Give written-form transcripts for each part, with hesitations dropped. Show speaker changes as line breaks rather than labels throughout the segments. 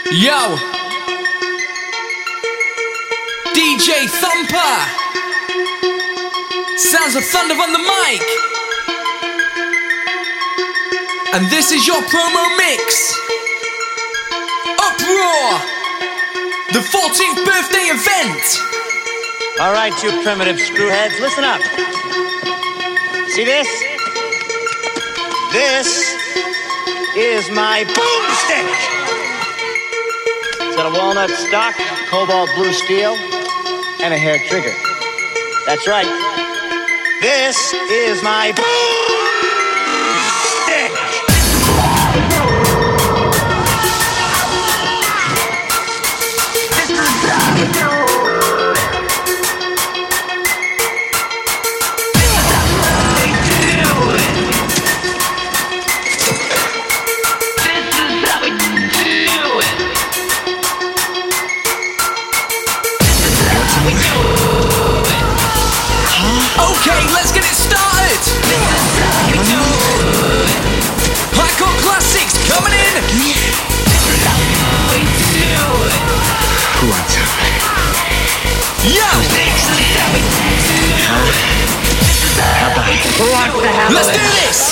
Yo, DJ Thumper, sounds of thunder on the mic, and this is your promo mix. Uproar, the 14th birthday event.
All right, you primitive screwheads, listen up. See this? This is my boomstick. It's got a walnut stock, cobalt blue steel, and a hair trigger. That's right. This is my boomstick.
Okay, let's get it started. Hardcore classics coming in. Yo. Let's do this.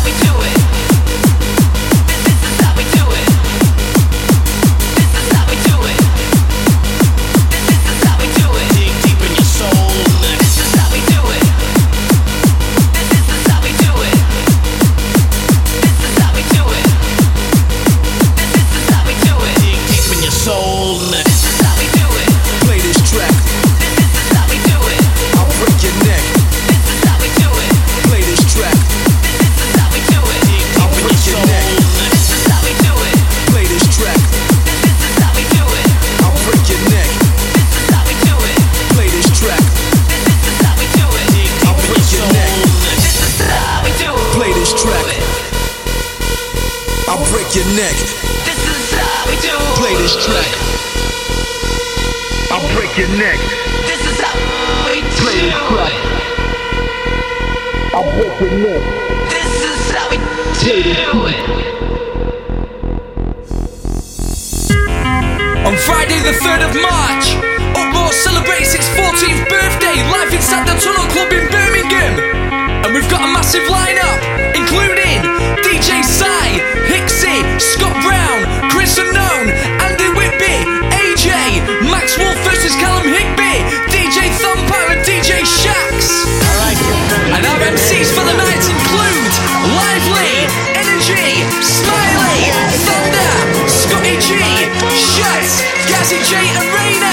Your neck. This is how we do it. Play this track. I'll break your neck. This is how we do Play this track. I'll break your neck. This is how we do it. On Friday the 3rd of March, Uproar celebrates its 14th birthday live inside the Tunnel Club in Birmingham. And we've got a massive lineup, including DJ Sai, Hixie, Scott Brown, Chris Unknown, Andy Whitby, AJ, Max Wolf vs Callum Higby, DJ Thumper and DJ Shax. And our MCs for the night include Lively, Energy, Smiley, Thunder, Scotty G, Shuts, Gazzy J and Raina.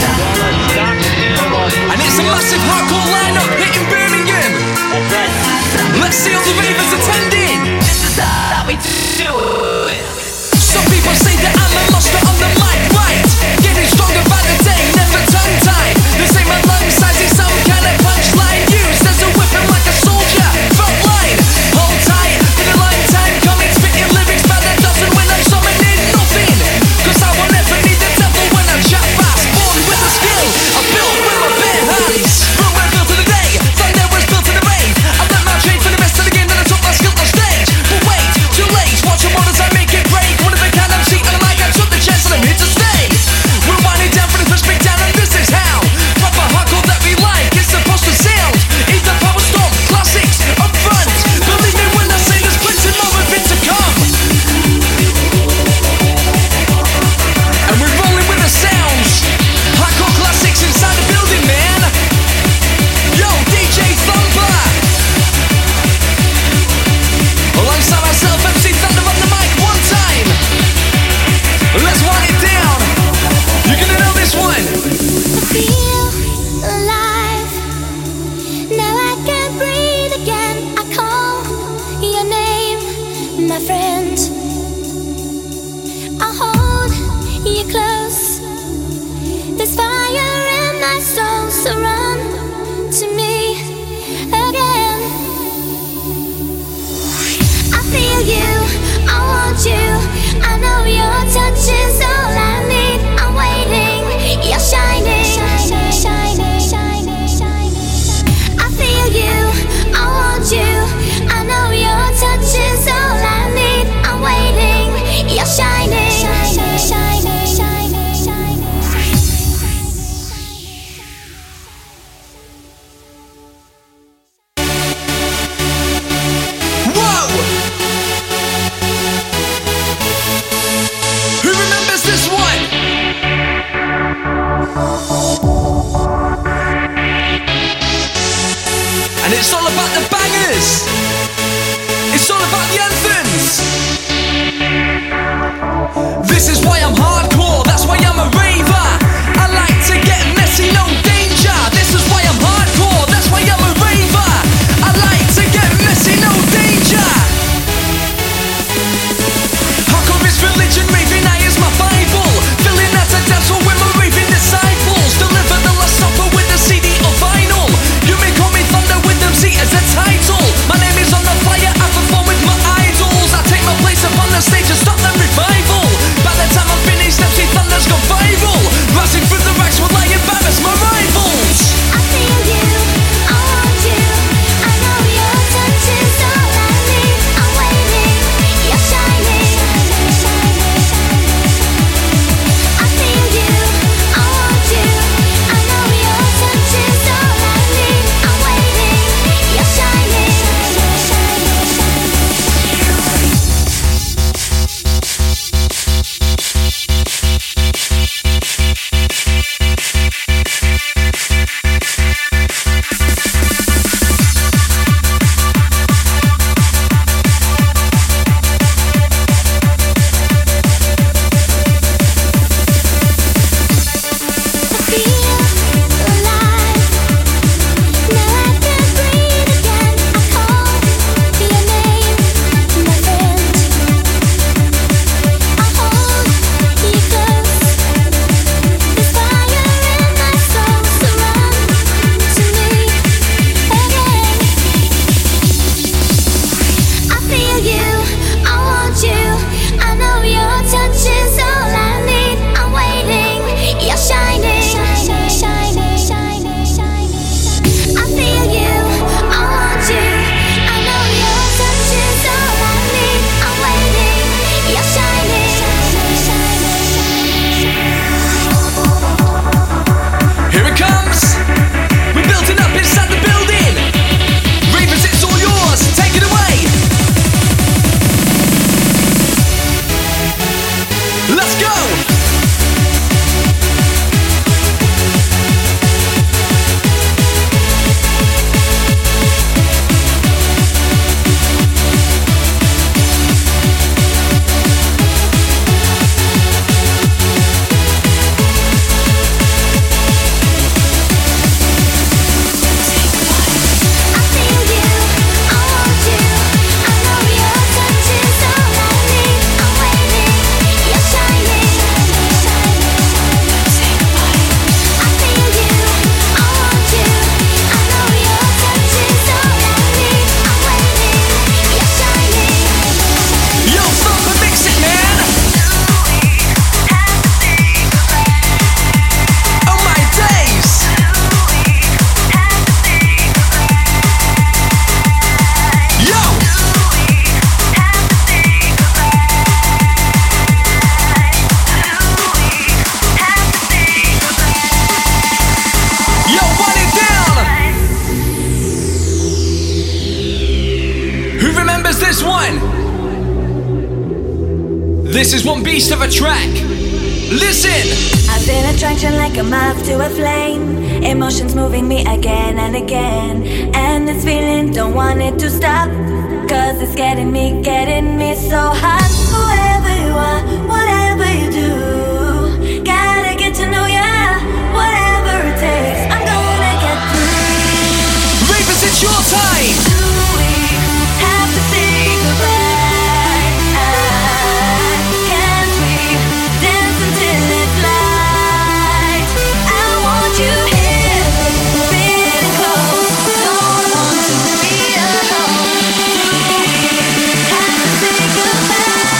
And it's a massive hardcore lineup hitting Birmingham. Let's see all the ravers attending. This is how we do it. Some people say that I'm a monster on the mic, right? Getting stronger by the day, never tongue-tied. They say my lung size is some kind of punchline used as a weapon like a soldier. Front line, hold tight, been a long time coming, spitting lyrics by the dozen when I'm summoning nothing. Cause I will never need the devil when I chat fast. Born with a skill, I built with my bare hands. From where I built to the day, thunder was built to the rain. I learned my trade for the rest of the game, then I took my skill on stage. But wait, too late, watch them on And it's all about the bangers. It's all about the anthems. This is why I'm hardcore, that's why I'm a raver. I like to get messy, no danger. This is why I'm hardcore, that's why I'm a raver. I like to get messy, no danger. Hardcore is religion, raving I is my Bible. Filling out a dance hall with my raving disciples. Deliver the last supper with a CD or vinyl. You may call me Thunder with MC as a title. My name is on the flyer, I perform with my idols. I take my place upon the stage and stop the revival. By the time I'm finished, MC Thunder's gone viral. Rising through the ranks will I embarrass my rivals.
I feel you, I want you. I know your touch is all I need. I'm waiting, you're shining. I feel you, I want you. I know your touch is all I need. I'm waiting, you're shining.
This is one beast of a track. Listen!
I've been attraction like a moth to a flame. Emotions moving me again and again. And this feeling, don't want it to stop. Cause it's getting me so hot. Whoever you are, whatever you do, gotta get to know ya. Whatever it takes, I'm gonna get through.
Ravers, it's your time!
Do we have to say goodbye? Can't we dance until it's light? I want you here, really close. Don't want to be alone. Do we have to say goodbye?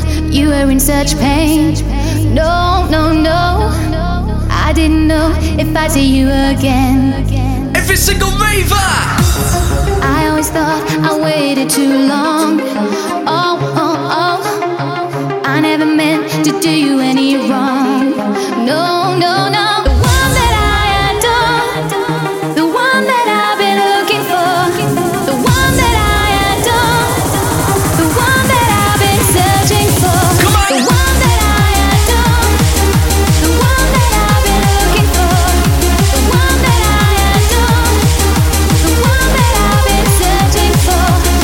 you were in such pain. No, no, no, I didn't know if I'd see you again.
Every single raver,
I always thought I waited too long. Oh, oh, oh, I never meant to do you any wrong. No, no, no. The one that I adore, the one that I've been looking for, the one that I adore, the one that I've been searching for.
Come on.
The one that I adore, the one that I've been looking for, the one that I adore, the one that I've been searching for.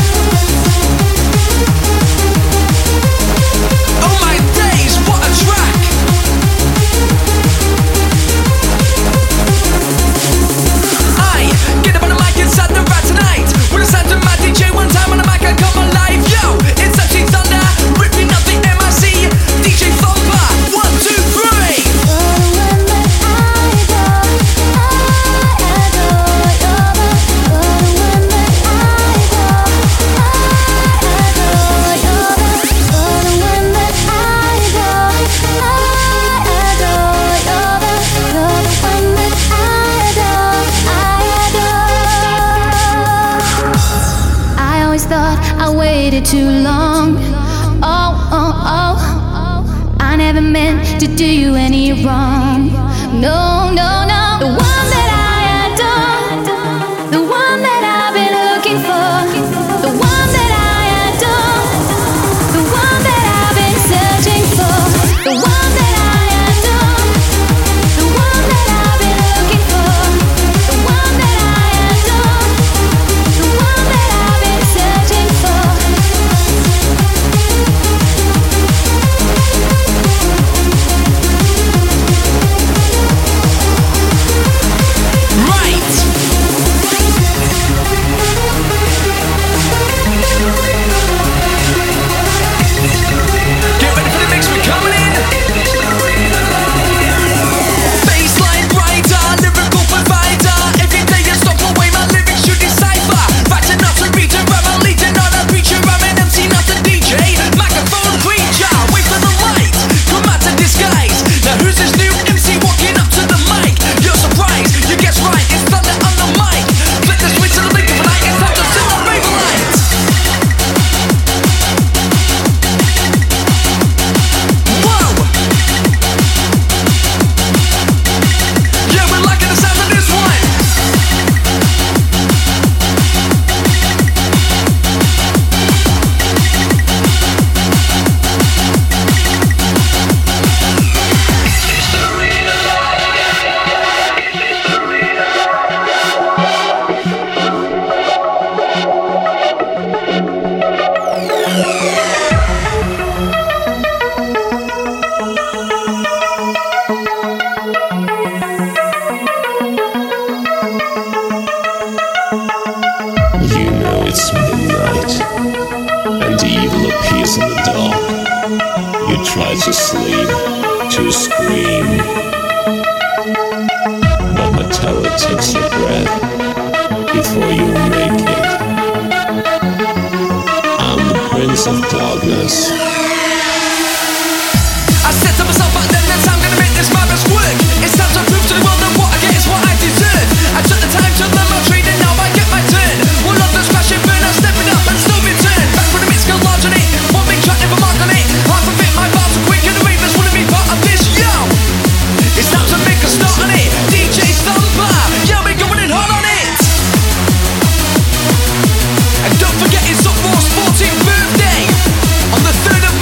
oh my days, what a track! I get up on the mic inside the rat tonight. With a sound of my DJ one time on the mic I come alive. Yo, it's MC Thunder, ripping up the MIC. DJ Thumper, 1, 2, 3.
I always thought I waited too long. Oh, oh, oh, I never meant to do you any wrong. No, no, no. The one that I adore, the one that I've been looking for, the one that I adore, the one that I've been searching for, the one that I adore, the one that I've been looking for, the one that I adore, the one that I've been searching for.
Right! Get ready for the mix, we're coming in! Baseline rider, lyrical provider. Every day you stop away, my lyrics you decipher. Writing not a reader, I'm a leader, not a preacher. I'm an MC, not a DJ. Microphone preacher, wait for the light. Come out to disguise. Now who's this new MC walking up to the mic? You're surprised, you guess right, it's Thunder on the mic. Flip the switch to the link of the night, it's time to sing the rave light. Whoa! Yeah, we're liking the sound of this one.
You know it's midnight, and evil appears in the dark. You try to sleep, to scream, but my terror takes your breath before you make it. I'm the Prince of Darkness.
I said to myself back then that I'm gonna make this madness work. It's time to prove to the world that what I get is what I deserve. I took the time to learn my trade and now I get my turn. One of those crashing burn, I'm stepping up and still return. Back with a mix skill large on it, one big track never mark on it. Half of it my bars are quick and the ravers wanna be part of this, yo. It's time to make a start on it. DJ Thumper, yeah, we're going in hard on it. And don't forget it's up for 14th birthday on the 3rd of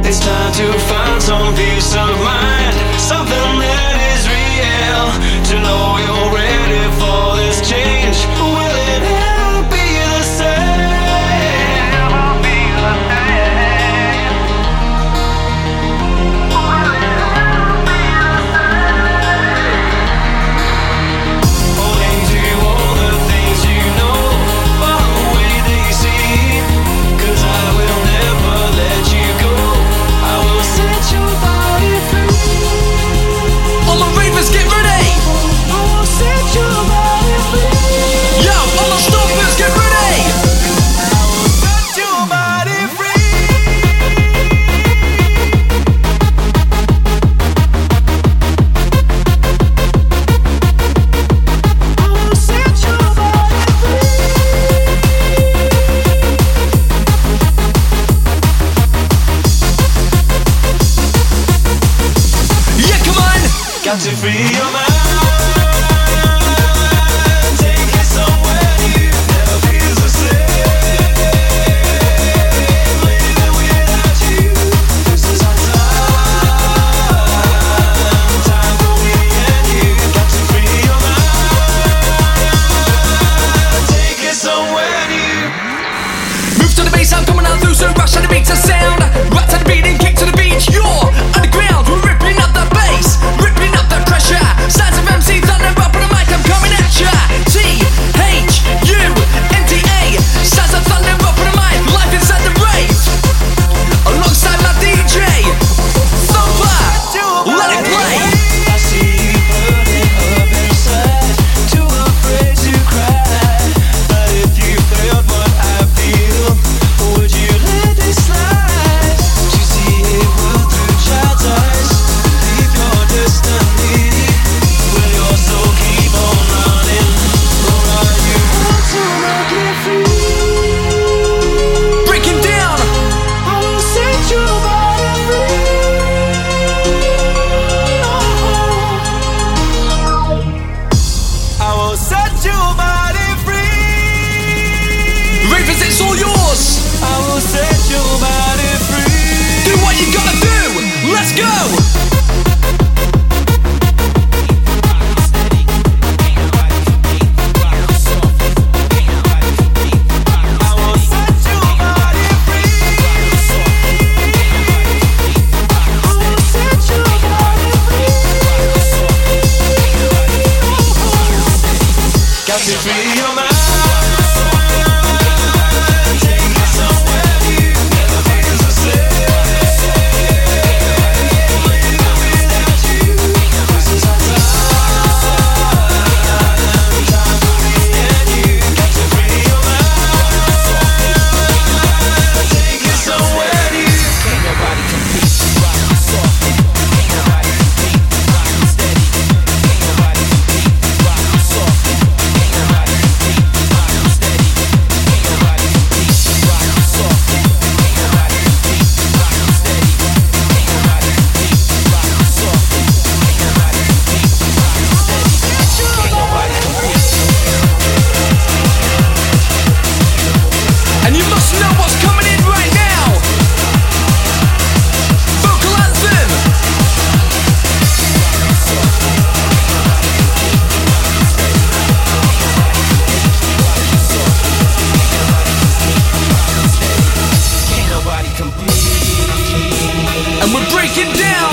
It's time to find some peace of mind, something that is real. To know you're ready for this change. Will it ever be the same? Ever be the same? Will it ever be the same? Holding to all the things you know, far away they seem. 'Cause I will never let you go. I will set your body free.
All the ravers, get ready.
I will set your body free.
Yo, all the stompers, get ready.
I will set your body free. I will set your body free.
Yeah, come on.
Got to free your mind. Take it somewhere new. Never feels the same. Living without you. This is our time. Time for me and you. Got to free your mind. Take it somewhere new.
Move to the bass, I'm coming out through, so rush to the beat to sound. Right to the beat and kick to the beat. You're underground, we're ripping up the bass, ripping up the pressure. Sounds of MC Thunder up on the mic, I'm coming at ya. THUNDA, sounds of thunder up on the mic, live inside the rave. Alongside my DJ, Thumper, let it play.
I see you burning up inside, too afraid to cry. But if you felt what I feel, would you let it slide? To see it will through child's eyes, believe your destiny. Will your soul keep on running, or are you want to make it free?
Breaking down,
I will set your body free. I will set your body free.
ravers, it's all yours.
I will set your body free.
Do what you gotta do, let's go.
I will set your body free. I will set your body free. Got to free your mind. Take it somewhere new. Never feels the same. Living without you. This is our time. Time for me and you. Got to free your mind. Take it somewhere new. Ain't nobody compete. Rock soft. Ain't nobody compete. Rock steady. Ain't nobody compete. Rock soft. Ain't nobody compete. Rock steady. Ain't nobody compete. Rock soft. Ain't nobody compete. Rock steady. Ain't nobody compete. Rock soft. Ain't nobody compete. Rock steady. Ain't nobody compete.
And you must know what's coming in right now. Vocal anthem.
Ain't nobody compete.
And we're breaking down.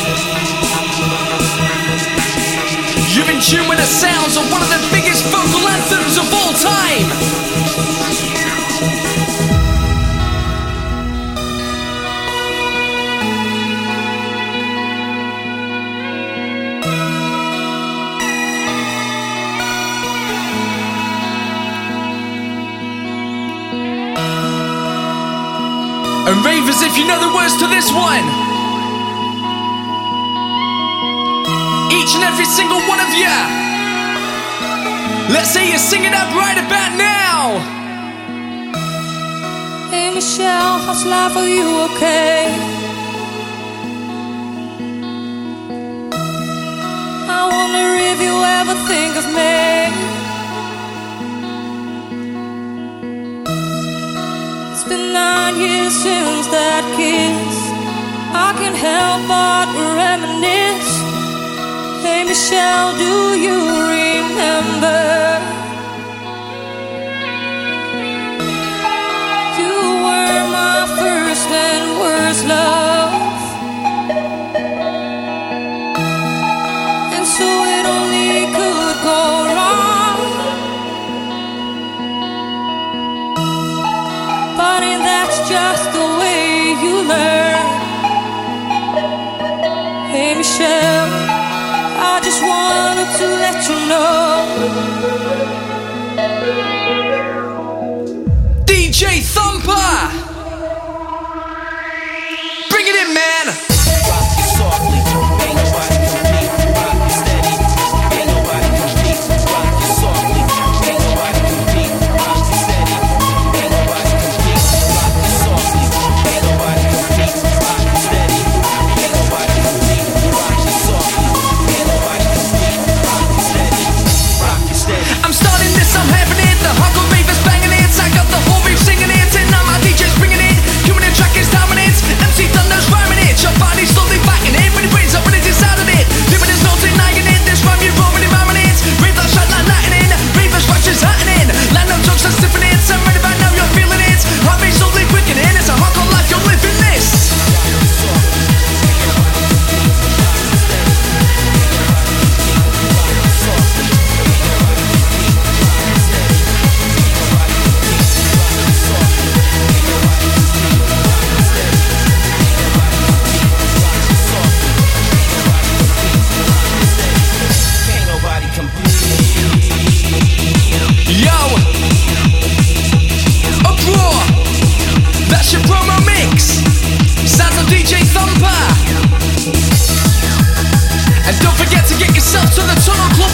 You're in tune with the sounds of one of the biggest vocal anthems of all time. And ravers, if you know the words to this one, each and every single one of you, let's hear you sing it up right about now.
Hey Michelle, how's life? Are you okay? I wonder if you ever think of me. It's been 9 years since that kiss. apart, reminisce. Hey Michelle, do you remember? You were my first and worst love, and so it only could go wrong. But that's just the way you learn. Hey Michelle, I just wanted to let you know.
DJ Thumper, bring it in, man.
Rock you softly, ain't nobody compete. Rock you steady, ain't nobody compete. Rock you softly, ain't nobody compete. Rock you steady, ain't nobody compete. Rock you softly, ain't nobody compete. Rock you steady, ain't nobody compete. Rock you softly, ain't nobody compete. Rock you steady, rock you steady.
I'm starting this, I'm having it. The hardcore ravers banging it. I got the whole rave singing it, and now my DJ's bringing it. Cumin the track is dominant. MC Thunder's rhyming it. Your body's slowly biting it. When it brings up, when it's inside of it. Living is no denying it. This rhyme you roll with it, rhyming it. Rave that shot like lightning. Ravers righteous happening. Land of jokes and stiffing it. I'm ready by now, you're feeling it. Heart rate slowly quickening. It's a hardcore life, you're living this. Yo, uproar, that's your promo mix. Sounds of DJ Thumper. And don't forget to get yourself to the tunnel club.